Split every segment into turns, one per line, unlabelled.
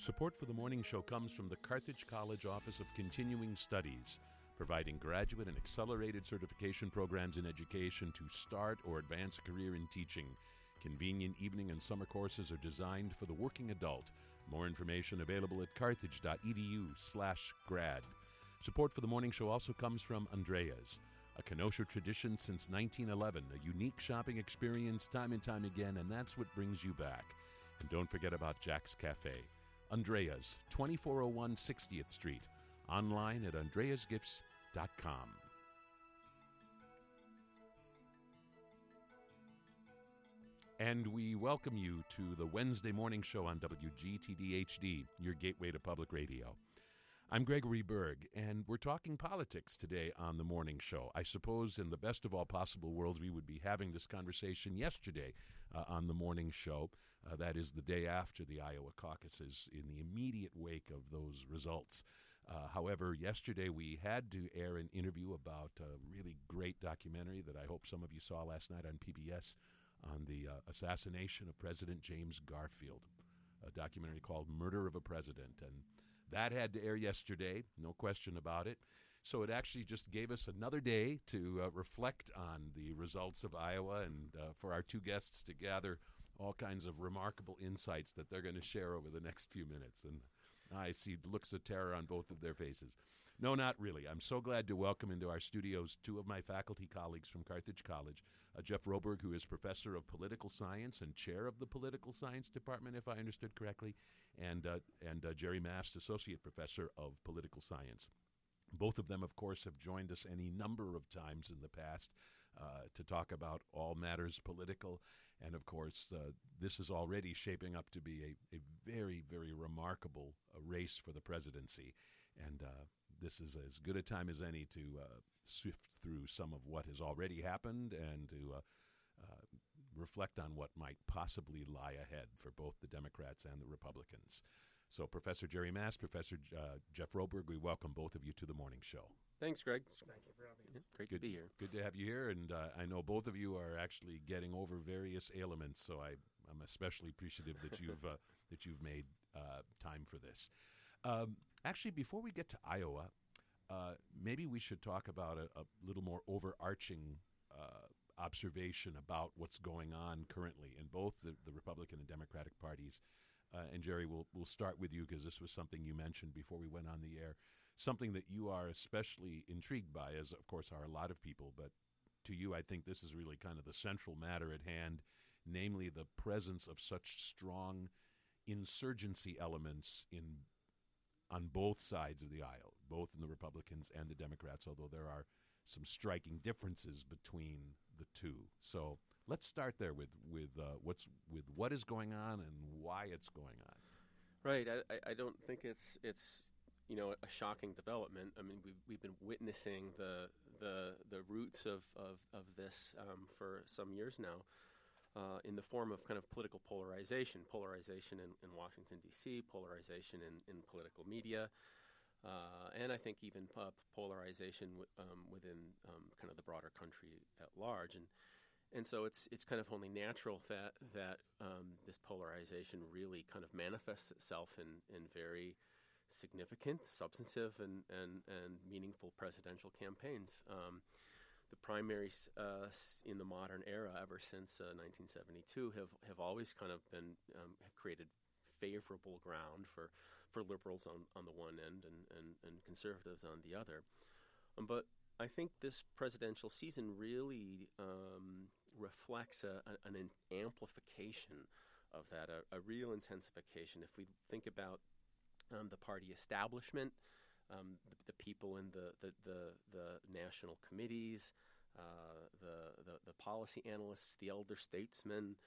Support for the morning show comes from the Carthage College Office of Continuing Studies, providing graduate and accelerated certification programs in education to start or advance a career in teaching. Convenient evening and summer courses are designed for the working adult. More information available at carthage.edu/grad. Support for the morning show also comes from Andrea's, a Kenosha tradition since 1911, a unique shopping experience time and time again, and that's what brings you back. And don't forget about Jack's Cafe. Andrea's, 2401 60th Street. Online at andreasgifts.com. And we welcome you to the Wednesday morning show on WGTD-HD, your gateway to public radio. I'm Gregory Berg, and we're talking politics today on the morning show. I suppose in the best of all possible worlds, we would be having this conversation yesterday on the morning show. That is the day after the Iowa caucuses, in the immediate wake of those results. However, yesterday we had to air an interview about a really great documentary that I hope some of you saw last night on PBS on the assassination of President James Garfield, a documentary called Murder of a President. And that had to air yesterday, no question about it. So it actually just gave us another day to reflect on the results of Iowa and for our two guests to gather all kinds of remarkable insights that they're going to share over the next few minutes. And I see looks of terror on both of their faces. No, not really. I'm so glad to welcome into our studios two of my faculty colleagues from Carthage College, Jeff Roberg, who is professor of political science and chair of the political science department, if I understood correctly, and Jerry Mast, associate professor of political science. Both of them, of course, have joined us any number of times in the past to talk about all matters political. And, of course, this is already shaping up to be a very, very remarkable race for the presidency. And this is as good a time as any to sift through some of what has already happened and to reflect on what might possibly lie ahead for both the Democrats and the Republicans. So Professor Jerry Mast, Professor Jeff Roberg, we welcome both of you to the morning show.
Thanks, Greg.
Thank you for having us.
Great to be here.
Good to have you here, and I know both of you are actually getting over various ailments, so I'm especially appreciative that you've made time for this. Actually, before we get to Iowa, maybe we should talk about a little more overarching observation about what's going on currently in both the Republican and Democratic parties. And Jerry, we'll start with you because this was something you mentioned before we went on the air, something that you are especially intrigued by, as of course are a lot of people, but to you I think this is really kind of the central matter at hand, namely the presence of such strong insurgency elements on both sides of the aisle, both in the Republicans and the Democrats, although there are some striking differences between the two. So let's start there with what is going on and why it's going on.
Right. I don't think it's a shocking development. I mean, we've been witnessing the roots of this for some years now, in the form of kind of political polarization in Washington D.C., polarization in political media. And I think even polarization within kind of the broader country at large, and so it's kind of only natural that this polarization really kind of manifests itself in very significant, substantive, and meaningful presidential campaigns. The primaries in the modern era, ever since 1972, have always kind of been have created favorable ground for liberals on the one end and conservatives on the other. But I think this presidential season really reflects an amplification of that, a real intensification. If we think about the party establishment, the people in the national committees, the policy analysts, the elder statesmen,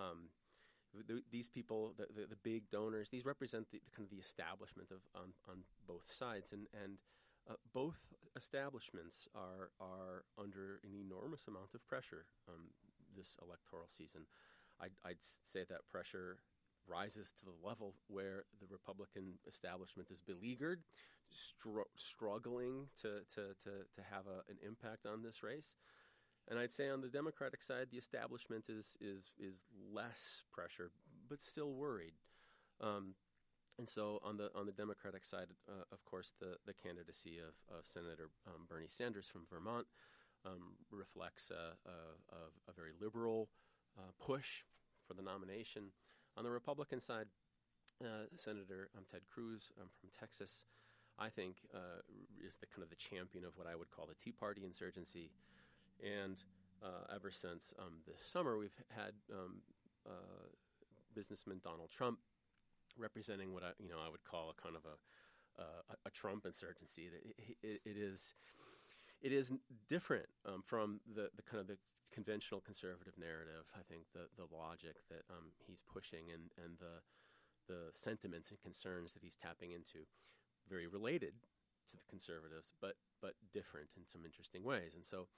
these people, the big donors, these represent the kind of the establishment on both sides, and both establishments are under an enormous amount of pressure this electoral season. I'd say that pressure rises to the level where the Republican establishment is beleaguered, struggling to have an impact on this race. And I'd say on the Democratic side, the establishment is less pressured, but still worried. And And so on the Democratic side, of course, the candidacy of Senator Bernie Sanders from Vermont reflects a very liberal push for the nomination. On the Republican side, Senator Ted Cruz from Texas, I think, is the kind of the champion of what I would call the Tea Party insurgency. And ever since this summer, we've had businessman Donald Trump representing what I would call a kind of a Trump insurgency. It is different from the kind of the conventional conservative narrative. I think the logic that he's pushing and the sentiments and concerns that he's tapping into, very related to the conservatives, but different in some interesting ways. And so,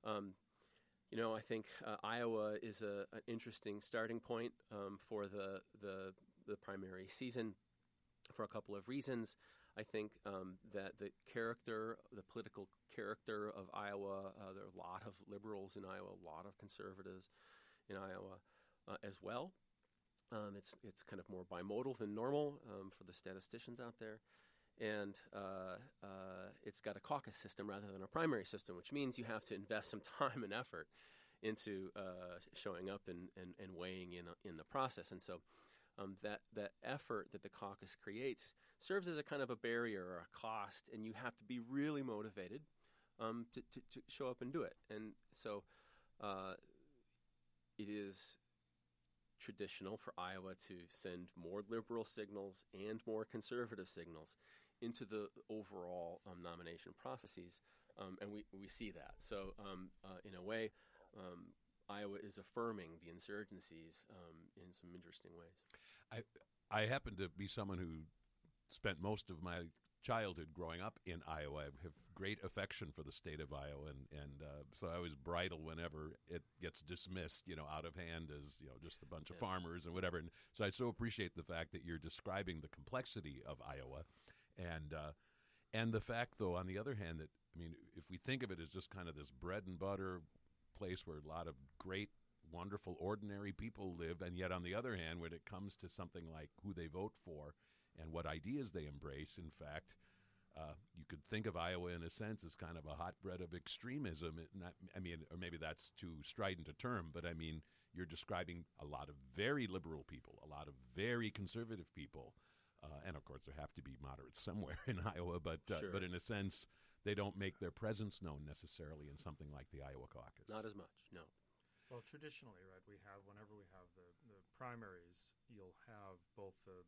I think Iowa is an interesting starting point for the primary season for a couple of reasons. I think that the political character of Iowa, there are a lot of liberals in Iowa, a lot of conservatives in Iowa as well. It's kind of more bimodal than normal for the statisticians out there. And it's got a caucus system rather than a primary system, which means you have to invest some time and effort into showing up and weighing in the process. And so that effort that the caucus creates serves as a kind of a barrier or a cost, and you have to be really motivated to show up and do it. And so it is traditional for Iowa to send more liberal signals and more conservative signals into the overall nomination processes, and we see that. So in a way, Iowa is affirming the insurgencies in some interesting ways.
I happen to be someone who spent most of my childhood growing up in Iowa. I have great affection for the state of Iowa, and so I always bridle whenever it gets dismissed, out of hand as, just a bunch of farmers and whatever. And so I so appreciate the fact that you're describing the complexity of Iowa, and the fact, though, on the other hand, that, if we think of it as just kind of this bread and butter place where a lot of great, wonderful, ordinary people live, and yet on the other hand, when it comes to something like who they vote for and what ideas they embrace, in fact, you could think of Iowa in a sense as kind of a hotbed of extremism. Or maybe that's too strident a term, but you're describing a lot of very liberal people, a lot of very conservative people, and of course there have to be moderates somewhere in Iowa, but
Sure.
But in a sense, they don't make their presence known necessarily in something like the Iowa caucus.
Not as much, no.
Well, traditionally, right, whenever we have the primaries, you'll have both the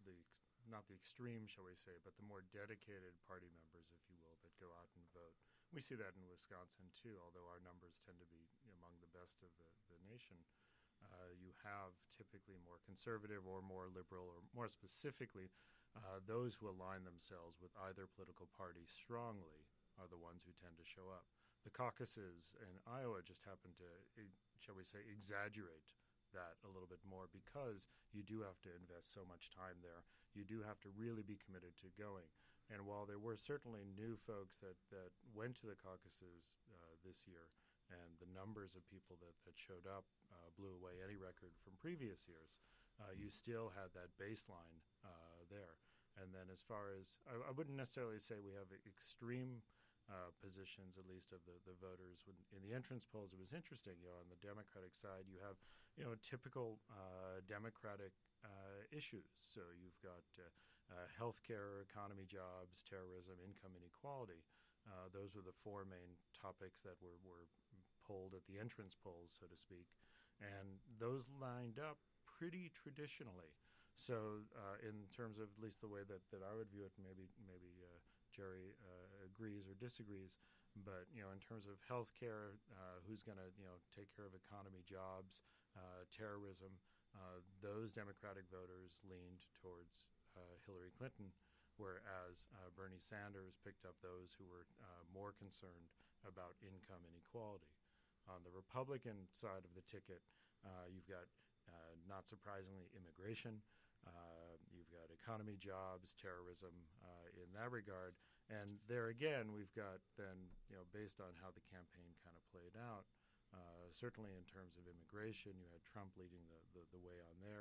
not the extreme, shall we say, but the more dedicated party members, if you will, that go out and vote. We see that in Wisconsin, too, although our numbers tend to be among the best of the nation. You have typically more conservative or more liberal, or more specifically, those who align themselves with either political party strongly are the ones who tend to show up. The caucuses in Iowa just happen to, shall we say, exaggerate that a little bit more, because you do have to invest so much time there. You do have to really be committed to going. And while there were certainly new folks that went to the caucuses this year, and the numbers of people that showed up blew away any record from previous years, you still had that baseline there. And then as far as, I wouldn't necessarily say we have extreme positions, at least of the voters. In the entrance polls, it was interesting. On the Democratic side, you have typical Democratic issues. So you've got healthcare, economy, jobs, terrorism, income inequality. Those were the four main topics that were polled at the entrance polls, so to speak, and those lined up pretty traditionally. So in terms of at least the way that I would view it, maybe Jerry agrees or disagrees, but in terms of healthcare, who's going to take care of economy, jobs, terrorism, those Democratic voters leaned towards Hillary Clinton, whereas Bernie Sanders picked up those who were more concerned about income inequality. On the Republican side of the ticket, you've got, not surprisingly, immigration. You've got economy, jobs, terrorism in that regard. And there again, we've got then, based on how the campaign kind of played out, certainly in terms of immigration, you had Trump leading the way on there.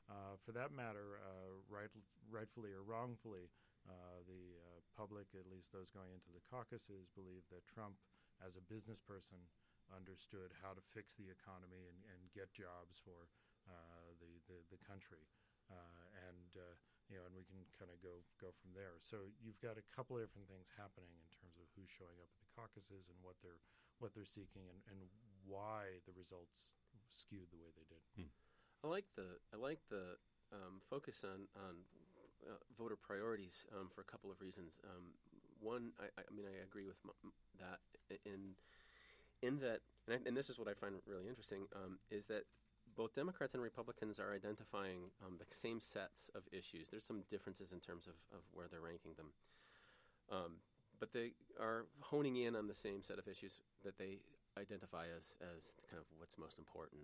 For that matter, rightfully or wrongfully, the public, at least those going into the caucuses, believe that Trump, as a business person, understood how to fix the economy and get jobs for the country. And we can kind of go from there. So you've got a couple of different things happening in terms of who's showing up at the caucuses and what they're seeking and why the results skewed the way they did.
I like the focus on voter priorities for a couple of reasons. One, I agree with that in that, and this is what I find really interesting, is that both Democrats and Republicans are identifying the same sets of issues. There's some differences in terms of where they're ranking them, but they are honing in on the same set of issues that they identify as kind of what's most important.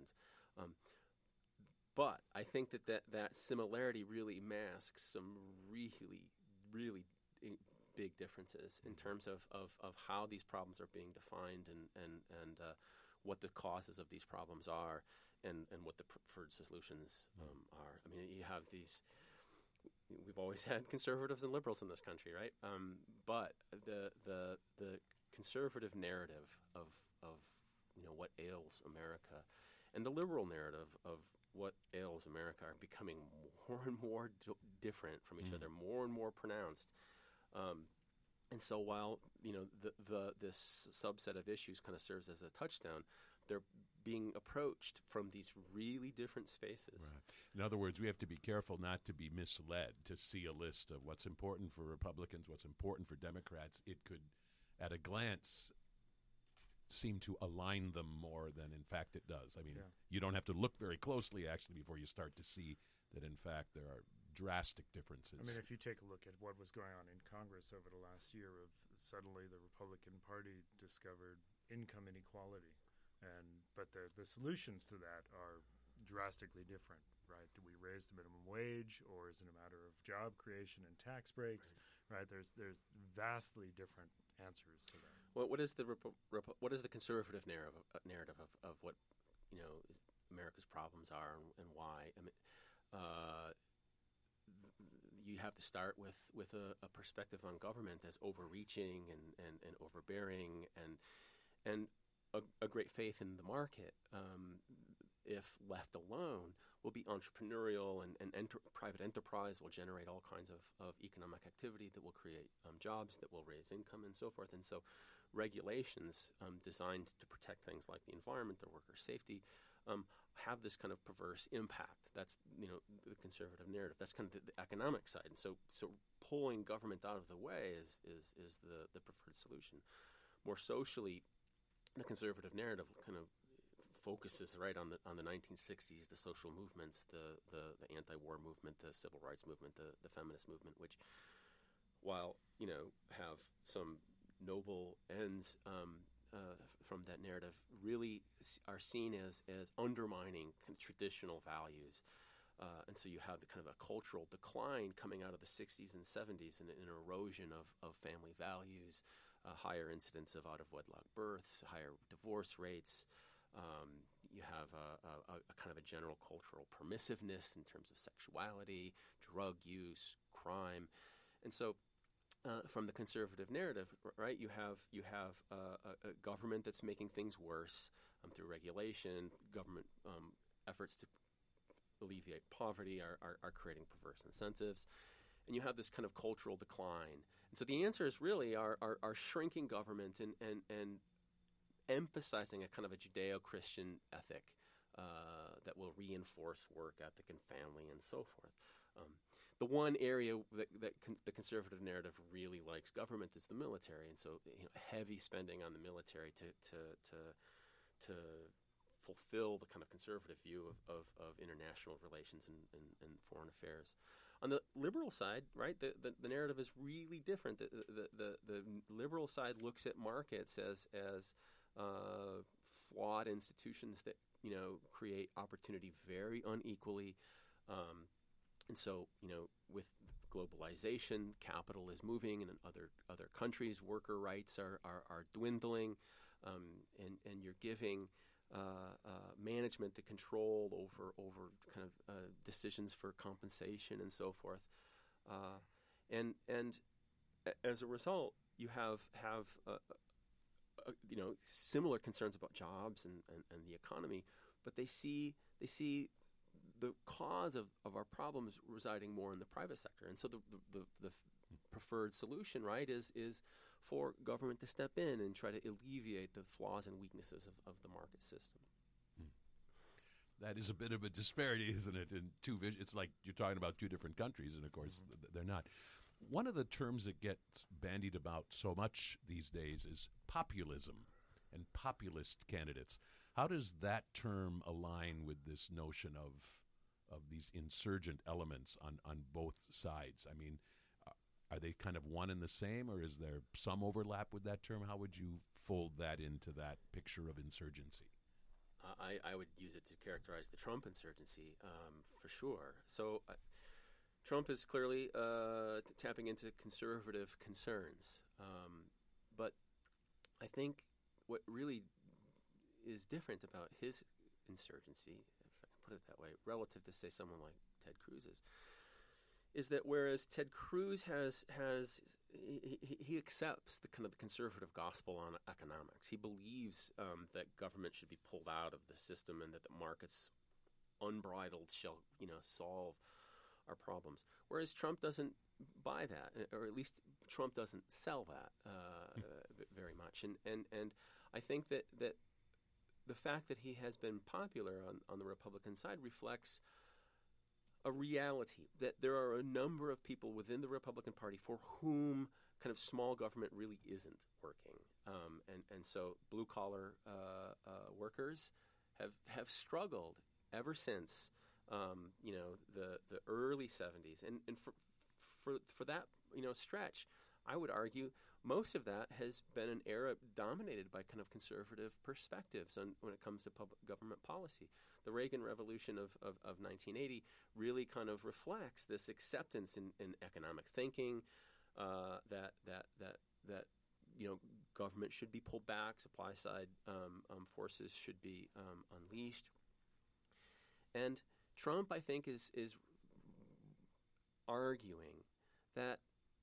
But I think that similarity really masks some really, really big differences in terms of how these problems are being defined and what the causes of these problems are and what the preferred solutions are. I mean, you have these. We've always had conservatives and liberals in this country, right? But the conservative narrative of what ails America and the liberal narrative of what ails America are becoming more and more different from each other, more and more pronounced. And so while this subset of issues kind of serves as a touchdown, they're being approached from these really different spaces.
Right. In other words, we have to be careful not to be misled to see a list of what's important for Republicans, what's important for Democrats. It could, at a glance, seem to align them more than in fact it does. I mean, you don't have to look very closely, actually, before you start to see that, in fact, there are drastic differences.
I mean, if you take a look at what was going on in Congress over the last year, suddenly the Republican Party discovered income inequality. But the solutions to that are drastically different, right? Do we raise the minimum wage, or is it a matter of job creation and tax breaks? Right? There's vastly different answers to that.
Well, what is the conservative narrative of what America's problems are and why? I mean, you have to start with a perspective on government as overreaching and overbearing and a great faith in the market, if left alone, will be entrepreneurial and private enterprise will generate all kinds of economic activity that will create jobs, that will raise income and so forth. And so regulations designed to protect things like the environment or worker safety have this kind of perverse impact. That's the conservative narrative. That's kind of the economic side. And so pulling government out of the way is the preferred solution. More socially, the conservative narrative kind of focuses right on the 1960s, the social movements, the anti-war movement, the civil rights movement, the feminist movement, which, while have some noble ends from that narrative, really are seen as undermining traditional values. And so you have the kind of a cultural decline coming out of the 60s and 70s and an erosion of family values, higher incidence of out-of-wedlock births, higher divorce rates. You have a kind of a general cultural permissiveness in terms of sexuality, drug use, crime. And so from the conservative narrative, right, you have a government that's making things worse through regulation. Government efforts to alleviate poverty are creating perverse incentives. And you have this kind of cultural decline. And so the answers really are shrinking government and emphasizing a kind of a Judeo-Christian ethic that will reinforce work ethic and family and so forth. The one area that the conservative narrative really likes government is the military, and so heavy spending on the military to fulfill the kind of conservative view of international relations and foreign affairs. On the liberal side, right, the narrative is really different. The liberal side looks at markets as flawed institutions that create opportunity very unequally, and so with globalization, capital is moving, and in other countries, worker rights are dwindling, and you're giving management, the control over kind of decisions for compensation and so forth, and as a result, you have similar concerns about jobs and the economy, but they see the cause of our problems residing more in the private sector, and so the preferred solution, right, is for government to step in and try to alleviate the flaws and weaknesses of the market system.
That is a bit of a disparity, isn't it? It's like you're talking about two different countries, and of course they're not. One of the terms that gets bandied about so much these days is populism and populist candidates. How does that term align with this notion of these insurgent elements on both sides? I mean, are they kind of one and the same, or is there some overlap with that term? How would you fold that into that picture of insurgency?
I would use it to characterize the Trump insurgency, for sure. So Trump is clearly tapping into conservative concerns. But I think what really is different about his insurgency, if I can put it that way, relative to, say, someone like Ted Cruz's, is that whereas Ted Cruz he accepts the kind of the conservative gospel on economics. He believes that government should be pulled out of the system and that the markets unbridled shall solve our problems. Whereas Trump doesn't buy that, or at least Trump doesn't sell that very much. And I think that the fact that he has been popular on the Republican side reflects a reality that there are a number of people within the Republican Party for whom kind of small government really isn't working, and so blue collar workers have struggled ever since the early 70s, and for that stretch, I would argue most of that has been an era dominated by kind of conservative perspectives when it comes to public government policy. The Reagan Revolution of 1980 really kind of reflects this acceptance in economic thinking, that government should be pulled back, supply side forces should be unleashed, and Trump, I think, is arguing that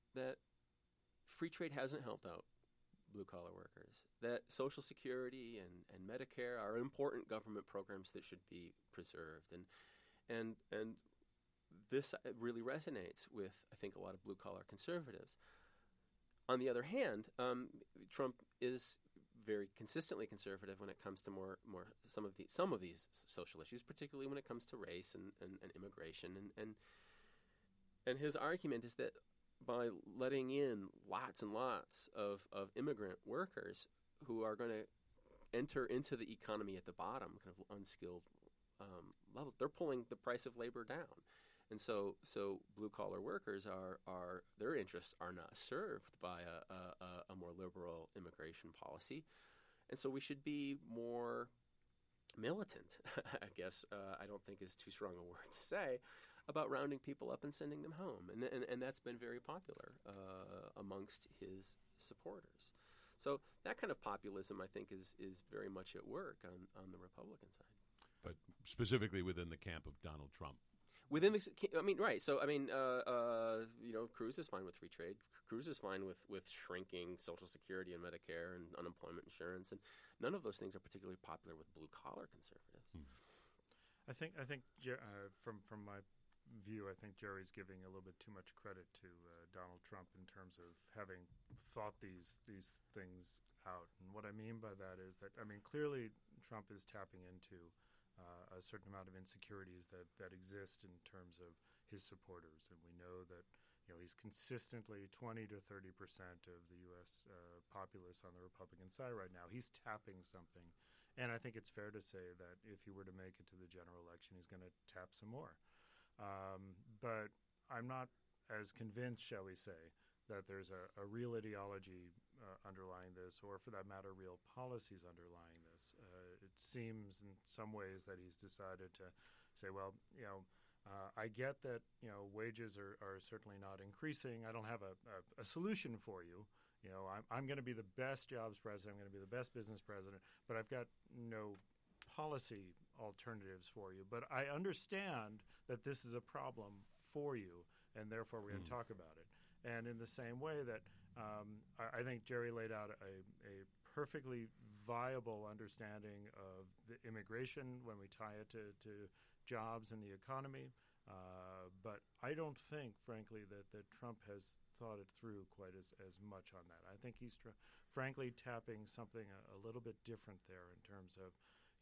free trade hasn't helped out blue-collar workers, that Social Security and Medicare are important government programs that should be preserved. And this really resonates with, I think, a lot of blue-collar conservatives. On the other hand, Trump is very consistently conservative when it comes to more some of these social issues, particularly when it comes to race and immigration. And his argument is that by letting in lots and lots of immigrant workers who are going to enter into the economy at the bottom, kind of unskilled levels, they're pulling the price of labor down. And so blue-collar workers are their interests are not served by a more liberal immigration policy. And so we should be more militant, I guess, I don't think is too strong a word to say, about rounding people up and sending them home. And that's been very popular amongst his supporters. So that kind of populism, I think, is very much at work on the Republican side.
But specifically within the camp of Donald Trump.
Within the, right. So, Cruz is fine with free trade. Cruz is fine with shrinking Social Security and Medicare and unemployment insurance, and none of those things are particularly popular with blue-collar conservatives.
I think from my view, I think Jerry's giving a little bit too much credit to Donald Trump in terms of having thought these things out. And what I mean by that is that, clearly Trump is tapping into a certain amount of insecurities that exist in terms of his supporters. And we know that he's consistently 20 to 30% of the U.S. populace on the Republican side right now. He's tapping something. And I think it's fair to say that if he were to make it to the general election, he's going to tap some more. But I'm not as convinced, shall we say, that there's a real ideology underlying this, or for that matter, real policies underlying this. It seems in some ways that he's decided to say, well, I get that wages are certainly not increasing. I don't have a solution for you. I'm going to be the best jobs president. I'm going to be the best business president, but I've got no policy alternatives for you. But I understand that this is a problem for you, and therefore we're going to talk about it. And in the same way that I think Jerry laid out a perfectly viable understanding of the immigration when we tie it to jobs and the economy. But I don't think, frankly, that Trump has thought it through quite as much on that. I think he's frankly tapping something a little bit different there in terms of,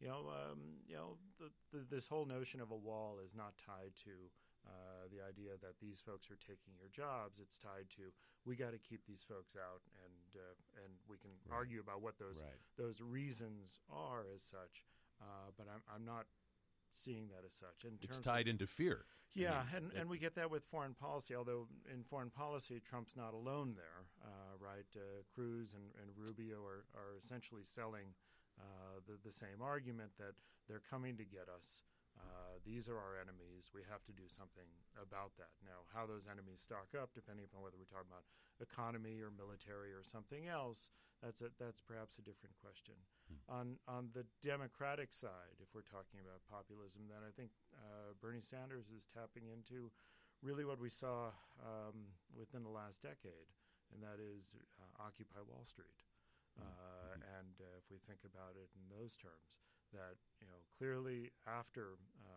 this whole notion of a wall is not tied to the idea that these folks are taking your jobs. It's tied to, we got to keep these folks out, and we can argue about what those reasons are as such. But I'm not seeing that as such.
It's tied into fear.
Yeah, and we get that with foreign policy, although in foreign policy, Trump's not alone there, right? Cruz and Rubio are essentially selling the same argument that they're coming to get us. These are our enemies. We have to do something about that. Now, how those enemies stock up, depending upon whether we're talking about economy or military or something else, that's perhaps a different question. On the Democratic side, if we're talking about populism, then I think Bernie Sanders is tapping into really what we saw within the last decade, and that is Occupy Wall Street. And if we think about it in those terms, that clearly after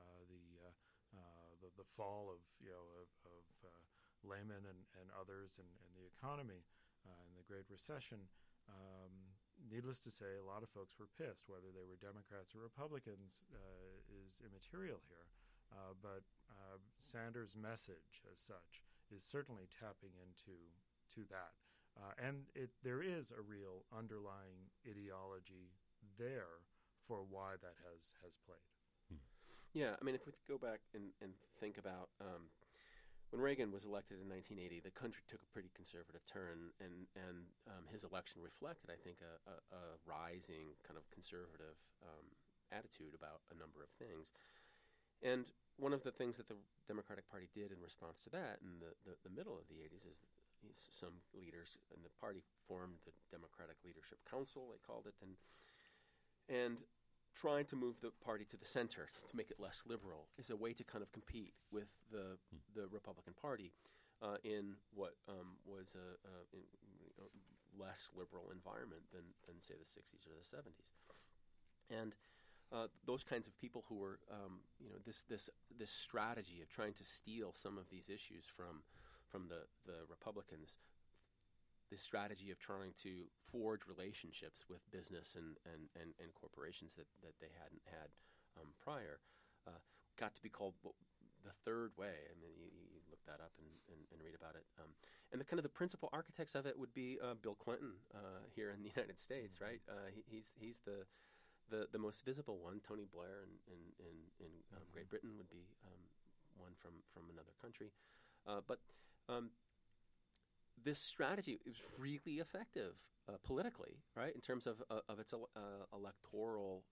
the fall of Lehman and others and the economy and the Great Recession, needless to say, a lot of folks were pissed. Whether they were Democrats or Republicans is immaterial here. But Sanders' message as such is certainly tapping into that. And there is a real underlying ideology there for why that has played.
Yeah, I mean, if we go back and think about when Reagan was elected in 1980, the country took a pretty conservative turn, and his election reflected, I think, a rising kind of conservative attitude about a number of things. And one of the things that the Democratic Party did in response to that in the middle of the 80s is some leaders in the party formed the Democratic Leadership Council, they called it, and trying to move the party to the center to make it less liberal is a way to kind of compete with the Republican Party in what was a less liberal environment than say the 60s or the 70s. And those kinds of people who were, this strategy of trying to steal some of these issues from the Republicans, this strategy of trying to forge relationships with business and corporations that they hadn't had prior, got to be called the third way. I mean, you look that up and read about it. And the kind of the principal architects of it would be Bill Clinton here in the United States, right? He's the most visible one. Tony Blair in Great Britain would be one from another country. But this strategy is really effective politically, right, in terms of its electoral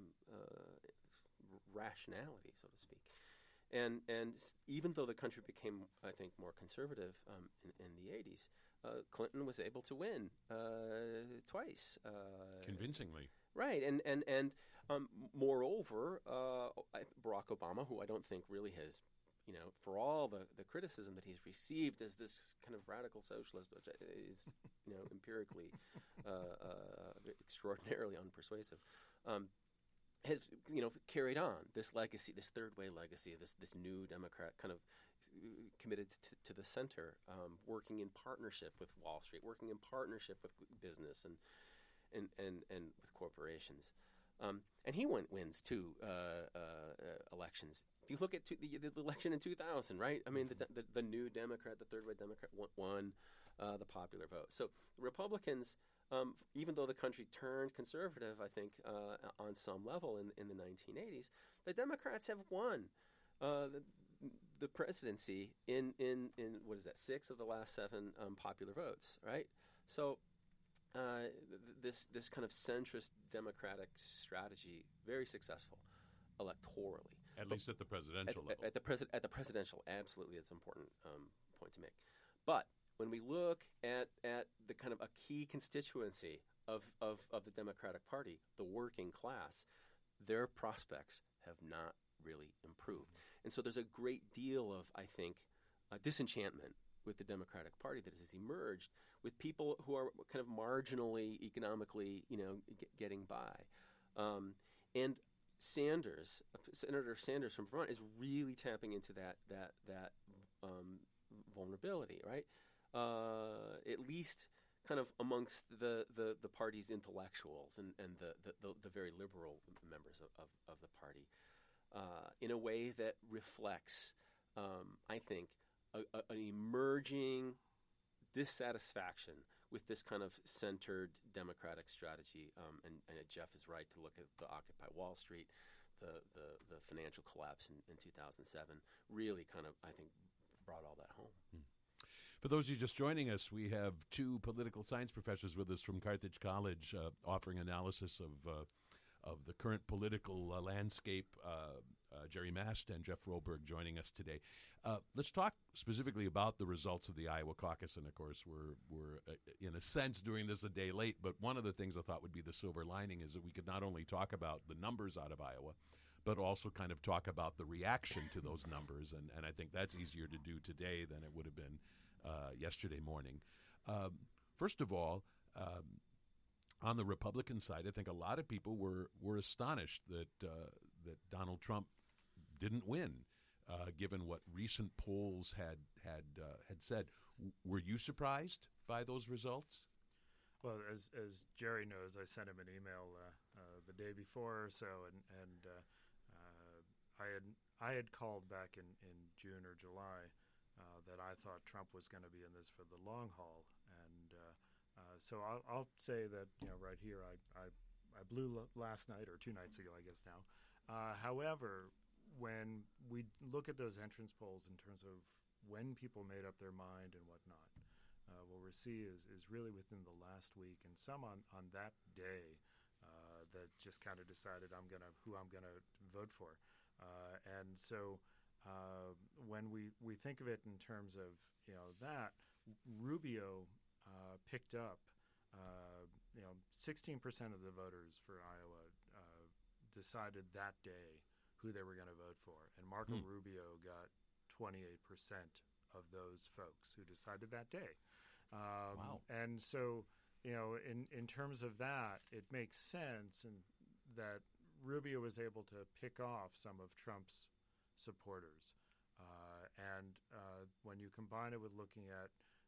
rationality, so to speak. And even though the country became, I think, more conservative in the 80s, Clinton was able to win twice.
Convincingly.
Right, and moreover, Barack Obama, who I don't think really has, for all the criticism that he's received as this kind of radical socialist, which is, empirically extraordinarily unpersuasive, has, carried on this legacy, this third way legacy, this new Democrat kind of committed to the center, working in partnership with Wall Street, working in partnership with business and with corporations. And he wins two elections. If you look at the election in 2000, right? I mean, the new Democrat, the third way Democrat, won the popular vote. So the Republicans, even though the country turned conservative, I think, on some level in the 1980s, the Democrats have won the presidency in what is that, 6 of the last 7 popular votes, right? So this kind of centrist democratic strategy, very successful electorally.
At least at the presidential level.
At the presidential, absolutely, it's an important point to make. But when we look at the kind of a key constituency of the Democratic Party, the working class, their prospects have not really improved. And so there's a great deal of, I think, disenchantment with the Democratic Party that has emerged with people who are kind of marginally economically, getting by. And Sanders, Senator Sanders from Vermont, is really tapping into that vulnerability, right? At least kind of amongst the party's intellectuals and the very liberal members of the party, in a way that reflects, I think, an emerging dissatisfaction with this kind of centered democratic strategy. And Jeff is right to look at the Occupy Wall Street, the financial collapse in 2007, really kind of, I think, brought all that home.
For those of you just joining us, we have two political science professors with us from Carthage College offering analysis of the current political landscape. Jerry Mast and Jeff Roberg joining us today. Let's talk specifically about the results of the Iowa caucus. And, of course, we're in a sense doing this a day late, but one of the things I thought would be the silver lining is that we could not only talk about the numbers out of Iowa, but also kind of talk about the reaction to those numbers. And I think that's easier to do today than it would have been yesterday morning. First of all, on the Republican side, I think a lot of people were astonished that Donald Trump didn't win, given what recent polls had said. Were you surprised by those results?
Well, as Jerry knows, I sent him an email the day before or so, and I had called back in June or July that I thought Trump was going to be in this for the long haul, and so I'll say that right here I blew last night, or 2 nights ago, I guess now. However, when we look at those entrance polls in terms of when people made up their mind and whatnot, what we see is really within the last week, and some on that day that just kind of decided who I'm gonna vote for, and so when we think of it in terms of that, Rubio picked up 16% of the voters for Iowa decided that day who they were going to vote for, and Marco Rubio got 28% of those folks who decided that day.
Wow!
And so, in terms of that, it makes sense, and that Rubio was able to pick off some of Trump's supporters, and when you combine it with looking at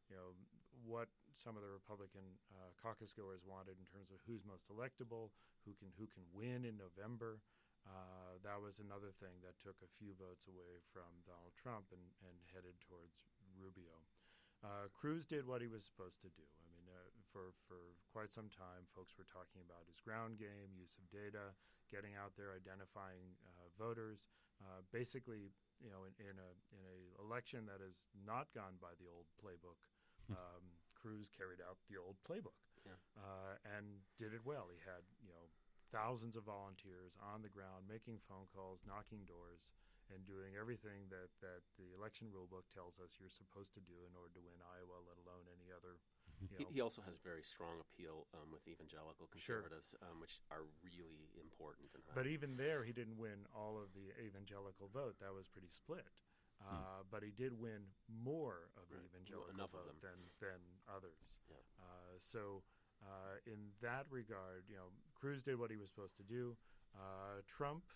what some of the Republican caucus goers wanted in terms of who's most electable, who can win in November. That was another thing that took a few votes away from Donald Trump and headed towards Rubio. Cruz did what he was supposed to do. I mean, for quite some time, folks were talking about his ground game, use of data, getting out there, identifying voters. Basically, in a election that has not gone by the old playbook, Cruz carried out the old playbook, and did it well. He had thousands of volunteers on the ground, making phone calls, knocking doors, and doing everything that the election rule book tells us you're supposed to do in order to win Iowa, let alone any other.
He also has very strong appeal with evangelical conservatives, which are really important.
But even there, he didn't win all of the evangelical vote. That was pretty split. But he did win more of the evangelical vote than others. Yeah. So in that regard, Cruz did what he was supposed to do. Trump,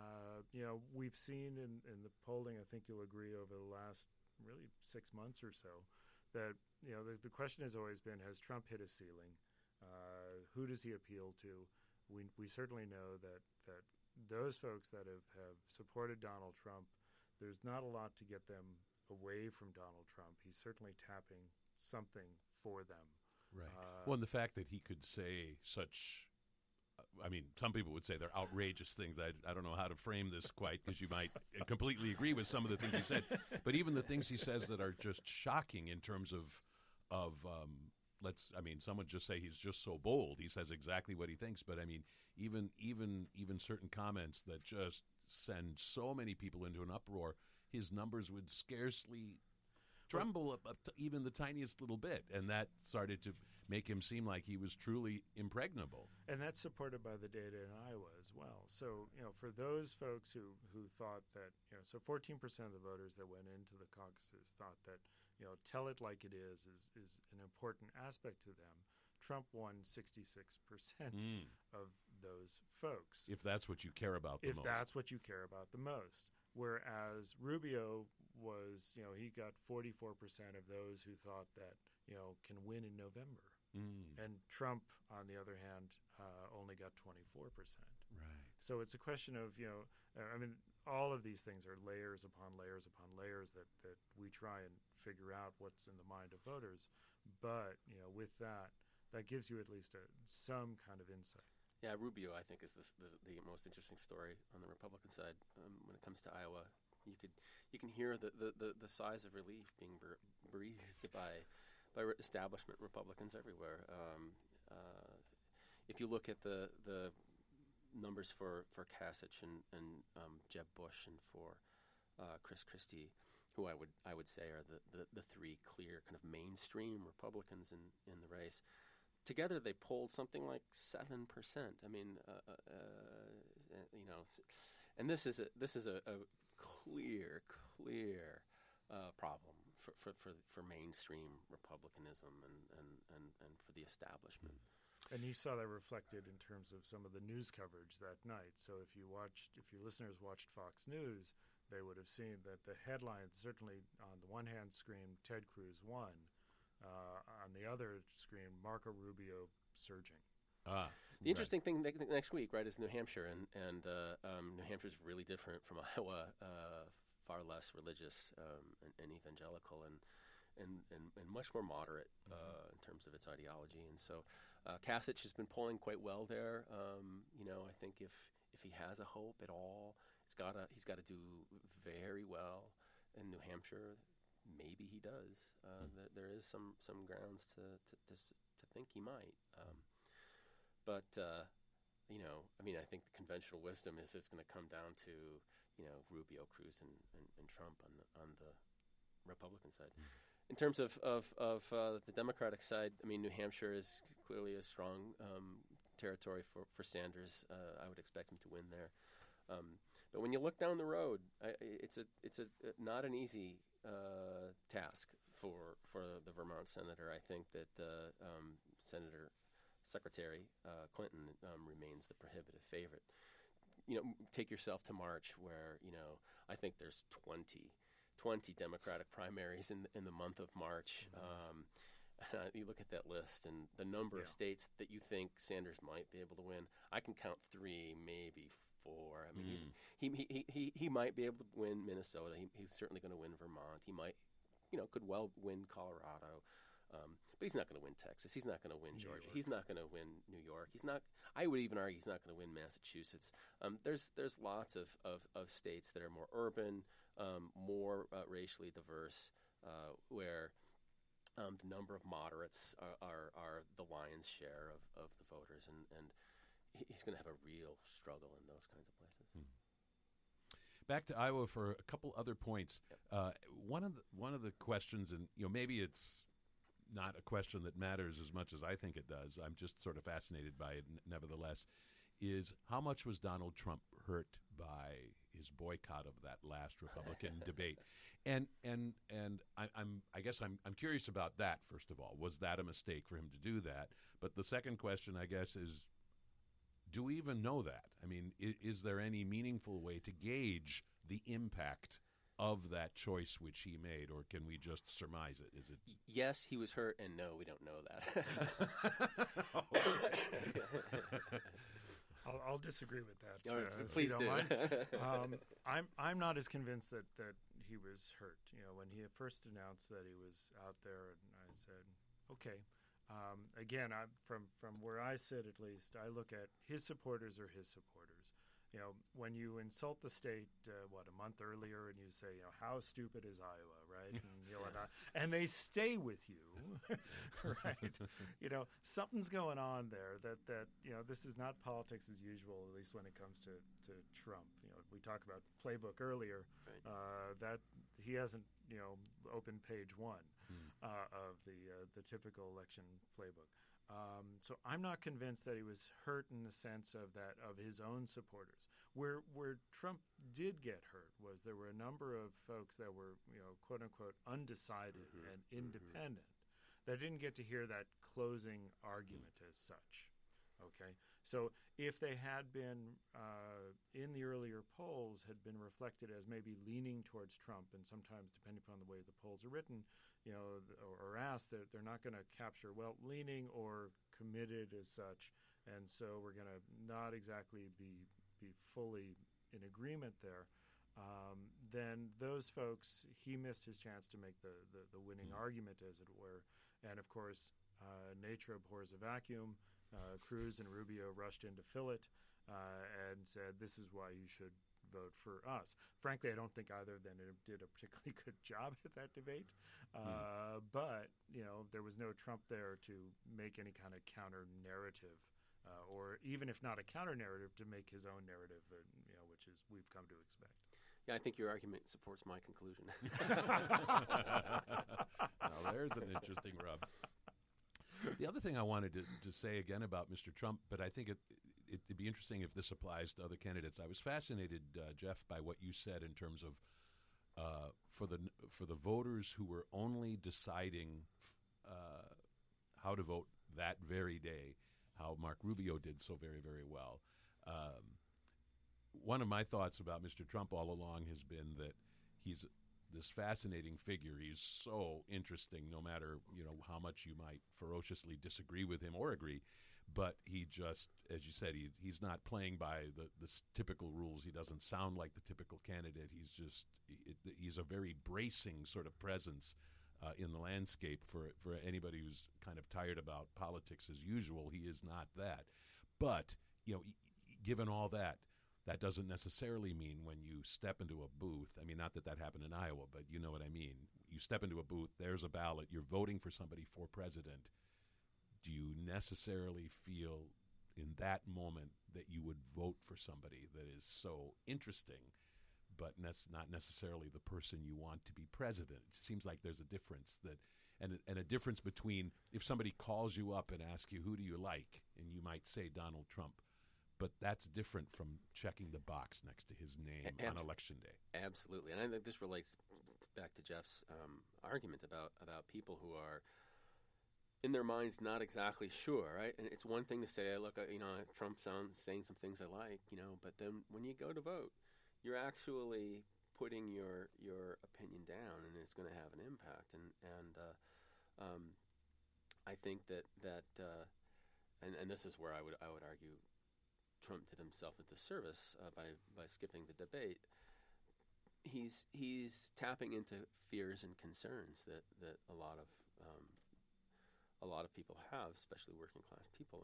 we've seen in the polling, I think you'll agree, over the last really 6 months or so, that the question has always been, has Trump hit a ceiling? Who does he appeal to? We certainly know that those folks that have supported Donald Trump, there's not a lot to get them away from Donald Trump. He's certainly tapping something for them.
Right. Well, and the fact that he could say such, I mean, some people would say they're outrageous things. I don't know how to frame this quite, because you might completely agree with some of the things he said. But even the things he says that are just shocking in terms of some would just say he's just so bold. He says exactly what he thinks. But I mean, even certain comments that just send so many people into an uproar, his numbers would scarcely tremble up to even the tiniest little bit, and that started to make him seem like he was truly impregnable.
And that's supported by the data in Iowa as well. So, for those folks who thought that, so 14% of the voters that went into the caucuses thought that, tell it like it is an important aspect to them. Trump won 66% of those folks.
If that's what you care about the most.
If that's what you care about the most. Whereas Rubio was, he got 44% of those who thought that, can win in November. And Trump, on the other hand, only got 24%.
Right.
So it's a question of, all of these things are layers upon layers upon layers that we try and figure out what's in the mind of voters. But, with that gives you at least some kind of insight.
Yeah, Rubio, I think, is the most interesting story on the Republican side. When it comes to Iowa, you can hear the sighs of relief being breathed by establishment Republicans everywhere. If you look at the numbers for Kasich and Jeb Bush and for Chris Christie, who I would say are the three clear kind of mainstream Republicans in the race. Together, they polled something like 7%. I mean, and this is a clear problem for mainstream Republicanism and for the establishment.
And you saw that reflected in terms of some of the news coverage that night. So if your listeners watched Fox News, they would have seen that the headlines certainly on the one hand screamed Ted Cruz won. On the other screen, Marco Rubio surging.
The interesting thing next week, right, is New Hampshire, and New Hampshire is really different from Iowa, far less religious and evangelical, and much more moderate in terms of its ideology. And so, Kasich has been polling quite well there. I think if he has a hope at all, he's got to do very well in New Hampshire. Maybe he does. There is some grounds to think he might. But I think the conventional wisdom is it's going to come down to Rubio, Cruz, and Trump on the Republican side. In terms of the Democratic side, New Hampshire is clearly a strong territory for Sanders. I would expect him to win there. But when you look down the road, it's not an easy task for the Vermont senator. I think that Secretary Clinton remains the prohibitive favorite. Take yourself to March, where I think there's 20 Democratic primaries in the month of March. You look at that list and the number of states that you think Sanders might be able to win. I can count 3, maybe 4. He might be able to win Minnesota. He's certainly going to win Vermont. He might, could well win Colorado. But he's not going to win Texas. He's not going to win Georgia. He's not going to win New York. I would even argue he's not going to win Massachusetts. There's lots of states that are more urban, more racially diverse, where the number of moderates are the lion's share of the voters, and he's going to have a real struggle in those kinds of places.
Back to Iowa for a couple other points.
Yep.
One of the questions, and maybe it's not a question that matters as much as I think it does. I'm just sort of fascinated by it, nevertheless. Is how much was Donald Trump hurt by his boycott of that last Republican debate? And I guess I'm curious about that. First of all, was that a mistake for him to do that? But the second question, I guess, is, do we even know that? Is there any meaningful way to gauge the impact of that choice which he made, or can we just surmise it? Is it?
Yes, he was hurt, and no, we don't know that.
I'll disagree with that.
Please do.
I'm not as convinced that he was hurt. When he first announced that he was out there, and I said, okay. Again, from where I sit, at least, I look at his supporters are his supporters. When you insult the state, a month earlier, and you say, how stupid is Iowa, right? And they stay with you, right? Something's going on there that this is not politics as usual, at least when it comes to Trump. We talked about playbook earlier,
right.
That he hasn't, opened page 1. of the typical election playbook. So I'm not convinced that he was hurt in the sense of his own supporters. Where Trump did get hurt was there were a number of folks that were, quote unquote, undecided and independent that didn't get to hear that closing argument as such. Okay, so if they had been in the earlier polls had been reflected as maybe leaning towards Trump, and sometimes depending upon the way the polls are written, or asked, they're not going to capture leaning or committed as such, and so we're going to not exactly be fully in agreement there. Then those folks, he missed his chance to make the winning argument, as it were, and of course, nature abhors a vacuum. Cruz and Rubio rushed in to fill it and said, this is why you should vote for us. Frankly, I don't think either of them did a particularly good job at that debate. But, there was no Trump there to make any kind of counter-narrative, or even if not a counter-narrative, to make his own narrative, which is we've come to expect.
Yeah, I think your argument supports my conclusion.
Now, there's an interesting rub. The other thing I wanted to say again about Mr. Trump, but I think it'd be interesting if this applies to other candidates. I was fascinated, Jeff, by what you said in terms of for the voters who were only deciding how to vote that very day, how Mark Rubio did so very, very well. One of my thoughts about Mr. Trump all along has been that he's this fascinating figure. He's so interesting, no matter how much you might ferociously disagree with him or agree. But he just, as you said, he's not playing by the typical rules. He doesn't sound like the typical candidate. He's a very bracing sort of presence in the landscape for anybody who's kind of tired about politics as usual. He is not that. But given all that, that doesn't necessarily mean when you step into a booth, I mean, not that happened in Iowa, but you know what I mean. You step into a booth, there's a ballot, you're voting for somebody for president. Do you necessarily feel in that moment that you would vote for somebody that is so interesting, but not necessarily the person you want to be president? It seems like there's a difference and a difference between if somebody calls you up and asks you, who do you like? And you might say Donald Trump. But that's different from checking the box next to his name on Election Day.
Absolutely. And I think this relates back to Jeff's argument about people who are, in their minds, not exactly sure, right? And it's one thing to say, look, Trump's saying some things I like, but then when you go to vote, you're actually putting your opinion down, and it's going to have an impact. And I think that and this is where I would argue Trump did himself a disservice by skipping the debate. He's tapping into fears and concerns that a lot of people have, especially working class people,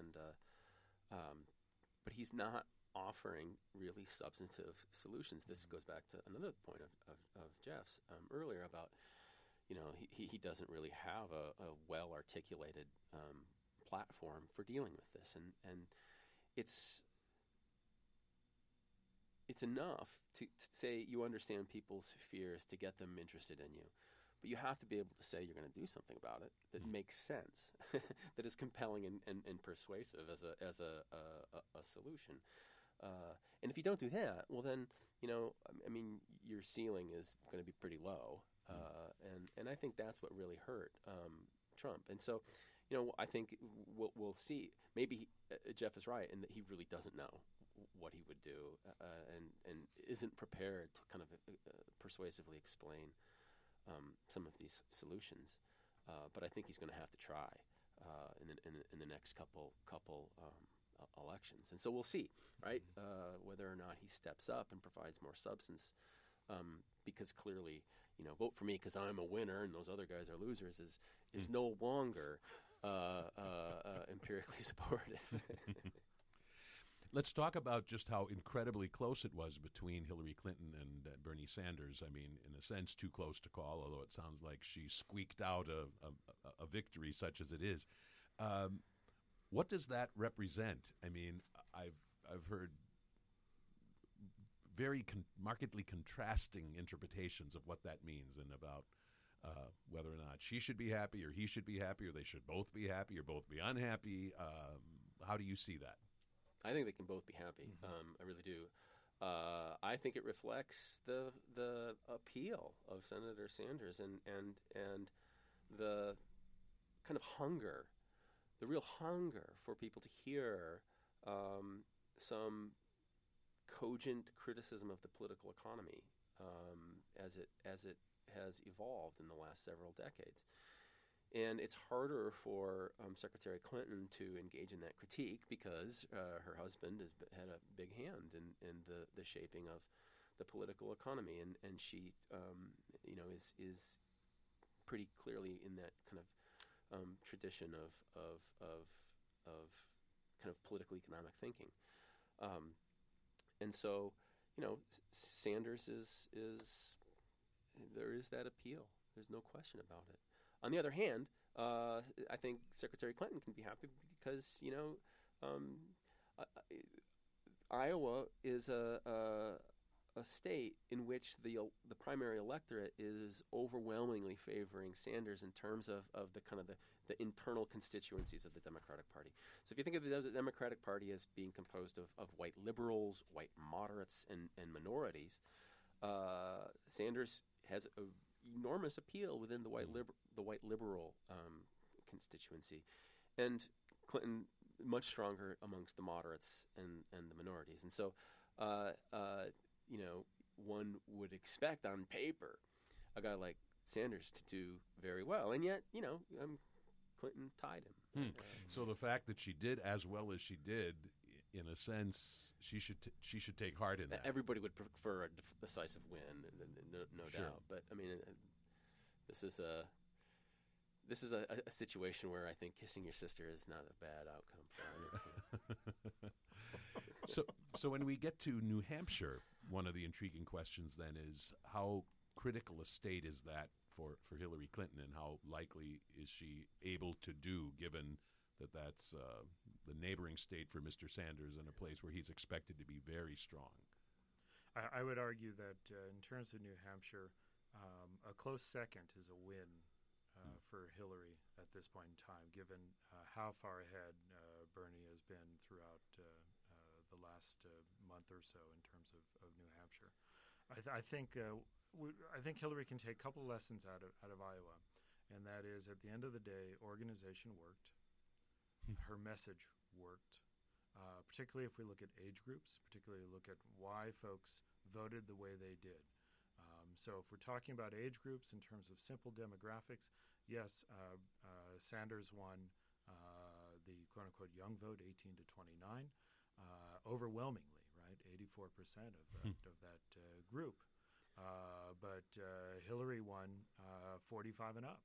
but he's not offering really substantive solutions. This goes back to another point of Jeff's earlier about he doesn't really have a well articulated platform for dealing with this, and it's enough to say you understand people's fears to get them interested in you, but you have to be able to say you're going to do something about it that makes sense, that is compelling and persuasive as a solution. And if you don't do that, well then your ceiling is going to be pretty low, and I think that's what really hurt Trump. And so, I think we'll see. Maybe Jeff is right in that he really doesn't know what he would do, and isn't prepared to kind of persuasively explain some of these solutions. But I think he's going to have to try in the next couple elections, and so we'll see, right? Whether or not he steps up and provides more substance, because clearly, vote for me because I'm a winner and those other guys are losers is no longer empirically supported.
Let's talk about just how incredibly close it was between Hillary Clinton and Bernie Sanders. I mean, in a sense, too close to call, although it sounds like she squeaked out a victory such as it is. What does that represent? I mean, I've heard very markedly contrasting interpretations of what that means and about whether or not she should be happy or he should be happy, or they should both be happy or both be unhappy. How do you see that?
I think they can both be happy. I really do. I think it reflects the appeal of Senator Sanders and the kind of hunger, the real hunger for people to hear some cogent criticism of the political economy as it has evolved in the last several decades. And it's harder for Secretary Clinton to engage in that critique because her husband has had a big hand in the shaping of the political economy, and she, is pretty clearly in that kind of tradition of kind of political economic thinking, and so Sanders is there is that appeal. There's no question about it. On the other hand, I think Secretary Clinton can be happy because Iowa is a state in which the primary electorate is overwhelmingly favoring Sanders in terms of the kind of the internal constituencies of the Democratic Party. So if you think of the Democratic Party as being composed of white liberals, white moderates, and minorities, Sanders has an enormous appeal within the white liberal constituency, and Clinton much stronger amongst the moderates and the minorities. And so, one would expect on paper a guy like Sanders to do very well, and yet, Clinton tied him.
So the fact that she did as well as she did, in a sense, she should take heart in that.
Everybody would prefer a decisive win, no
Sure.
doubt. But I mean, this is a situation where I think kissing your sister is not a bad outcome for either.
So when we get to New Hampshire, one of the intriguing questions then is how critical a state is that for Hillary Clinton, and how likely is she able to do, given that that's the neighboring state for Mr. Sanders and a place where he's expected to be very strong?
I would argue that in terms of New Hampshire, a close second is a win for Hillary at this point in time, given how far ahead Bernie has been throughout the last month or so in terms of New Hampshire. I think Hillary can take a couple lessons out of Iowa, and that is, at the end of the day, organization worked. Her message worked, particularly if we look at age groups, particularly look at why folks voted the way they did. So if we're talking about age groups in terms of simple demographics, yes, Sanders won the quote-unquote young vote, 18 to 29, overwhelmingly, right, 84% of that group. But Hillary won 45 and up,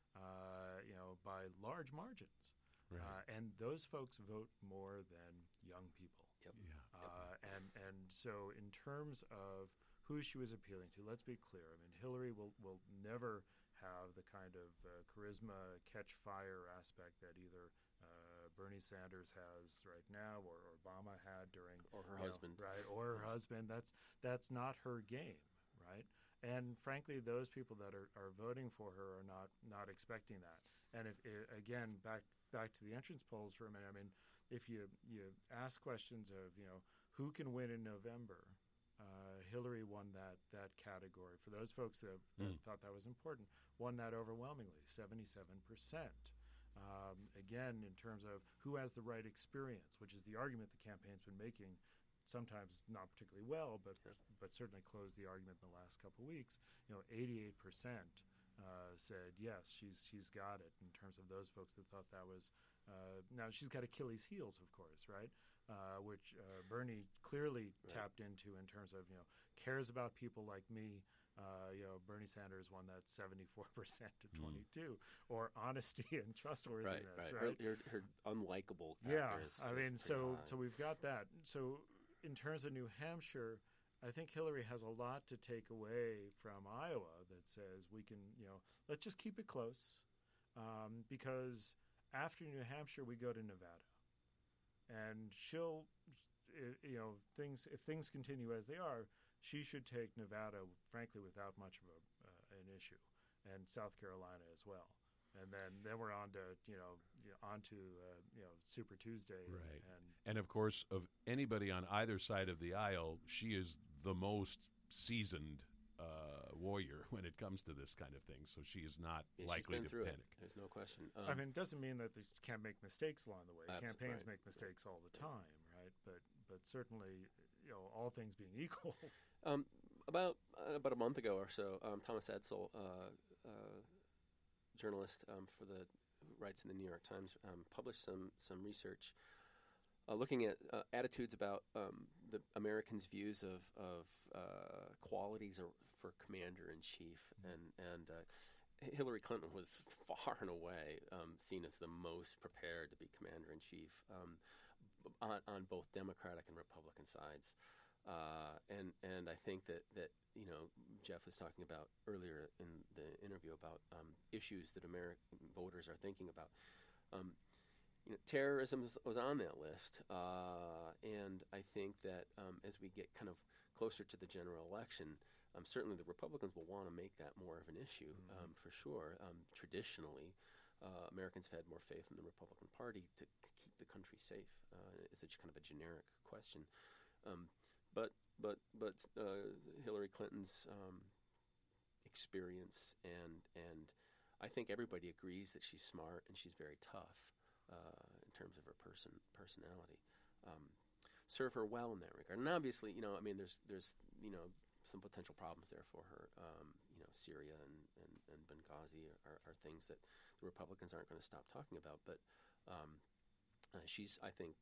by large margins.
Right.
And those folks vote more than young people.
Yep.
Yeah.
And so in terms of who she was appealing to, let's be clear. I mean, Hillary will never have the kind of charisma, catch fire aspect that either Bernie Sanders has right now, or Obama had during,
or her husband,
right? Or her husband. That's not her game, right? And frankly, those people that are voting for her are not expecting that. And if again, back to the entrance polls for a minute. I mean, if you ask questions of who can win in November, Hillary won that category. For those folks that thought that was important, won that overwhelmingly, 77%. Again, in terms of who has the right experience, which is the argument the campaign's been making, sometimes not particularly well, but certainly closed the argument in the last couple of weeks. 88% said yes, she's got it. In terms of those folks that thought that was now she's got Achilles' heels, of course, right? Which Bernie clearly tapped into in terms of cares about people like me. Bernie Sanders won that 74% to 22, or honesty and trustworthiness. Right.
Her unlikable factor.
Yeah,
is
so
high.
we've got that. So in terms of New Hampshire, I think Hillary has a lot to take away from Iowa that says we can, let's just keep it close, because after New Hampshire we go to Nevada, and she'll, if things continue as they are, she should take Nevada, frankly, without much of an issue. and South Carolina as well. And then we're on to Super Tuesday,
right? And of course, of anybody on either side of the aisle, she is the most seasoned warrior when it comes to this kind of thing. So she is not likely to panic.
There's no question.
I mean, it doesn't mean that they can't make mistakes along the way. Campaigns
right.
make mistakes all the time, right? But certainly, all things being equal.
About a month ago or so, Thomas Edsall, journalist who writes in the New York Times, published some research looking at attitudes about the Americans' views of qualities for commander-in-chief, and Hillary Clinton was far and away seen as the most prepared to be commander-in-chief on both Democratic and Republican sides. And I think that Jeff was talking about earlier in the interview about issues that American voters are thinking about. Terrorism was on that list, and I think that as we get kind of closer to the general election, certainly the Republicans will want to make that more of an issue, for sure. Traditionally, Americans have had more faith in the Republican Party to keep the country safe. It's kind of a generic question. But Hillary Clinton's experience and I think everybody agrees that she's smart and she's very tough in terms of her personality. Serve her well in that regard. And obviously, there's some potential problems there for her. Syria and Benghazi are things that the Republicans aren't going to stop talking about. But she's, I think,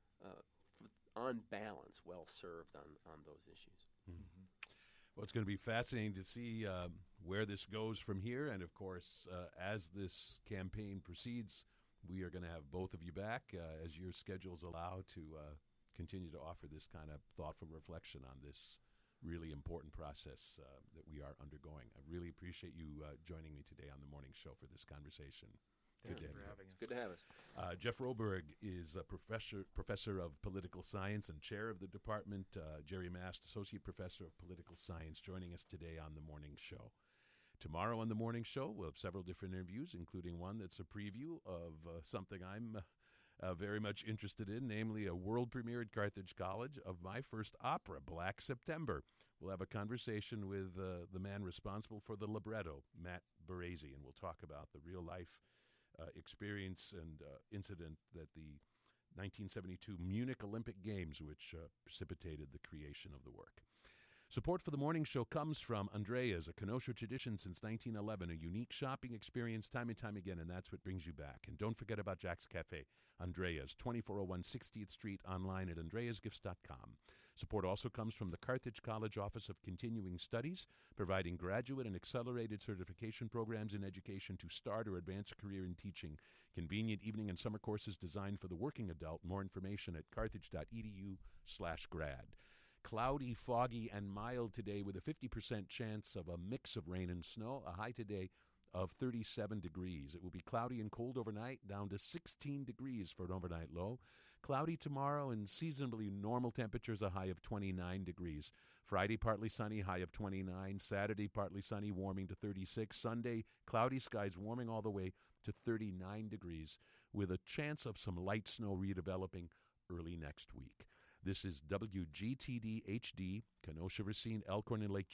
on balance, well served on those issues.
Mm-hmm. Well, it's going to be fascinating to see where this goes from here. And, of course, as this campaign proceeds, we are going to have both of you back as your schedules allow to continue to offer this kind of thoughtful reflection on this really important process that we are undergoing. I really appreciate you joining me today on the morning show for this conversation.
Thank you for having us.
Good to have us.
Jeff Roberg is a professor of political science and chair of the department. Jerry Mast, associate professor of political science, joining us today on the morning show. Tomorrow on the morning show, we'll have several different interviews, including one that's a preview of something I'm very much interested in, namely a world premiere at Carthage College of my first opera, Black September. We'll have a conversation with the man responsible for the libretto, Matt Baresi, and we'll talk about the real-life experience and incident that the 1972 Munich Olympic Games, which precipitated the creation of the work. Support for the morning show comes from Andrea's, a Kenosha tradition since 1911, a unique shopping experience time and time again, and that's what brings you back. And don't forget about Jack's Cafe, Andrea's, 2401 60th Street, online at andreasgifts.com. Support also comes from the Carthage College Office of Continuing Studies, providing graduate and accelerated certification programs in education to start or advance a career in teaching. Convenient evening and summer courses designed for the working adult. More information at carthage.edu/grad. Cloudy, foggy, and mild today with a 50% chance of a mix of rain and snow. A high today of 37 degrees. It will be cloudy and cold overnight, down to 16 degrees for an overnight low. Cloudy tomorrow and seasonably normal temperatures, a high of 29 degrees. Friday, partly sunny, high of 29. Saturday, partly sunny, warming to 36. Sunday, cloudy skies, warming all the way to 39 degrees, with a chance of some light snow redeveloping early next week. This is WGTD HD, Kenosha, Racine, Elkhorn, and Lake